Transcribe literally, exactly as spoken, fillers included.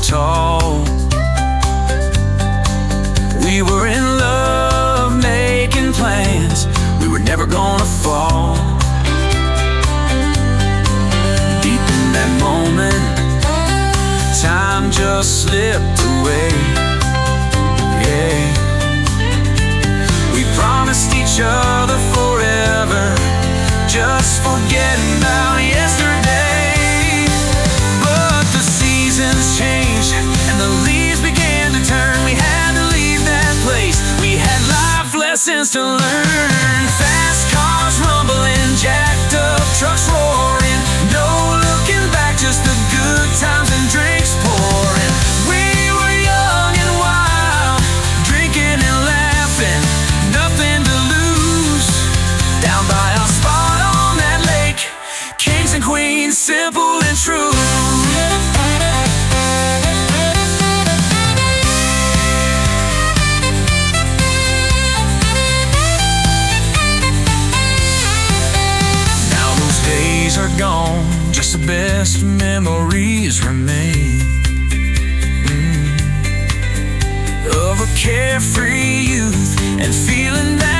tall. We were in love, making plans. We were never gonna fall. Deep in that moment, time just slipped away. Yeah. We promised each other forever, just forgetting about yesterday. But the seasons changed and the leaves began to turn. We had to leave that place. We had life lessons to learn. Fast cars rumbling, jacked up trucks roaring. No looking back, just the good times and drinks pouring. We were young and wild, drinking and laughing, nothing to lose. Down by our spot on that lake, kings and queens, simple and true. Now those days are gone, just the best memories remain. Mm. Of a carefree youth and feeling that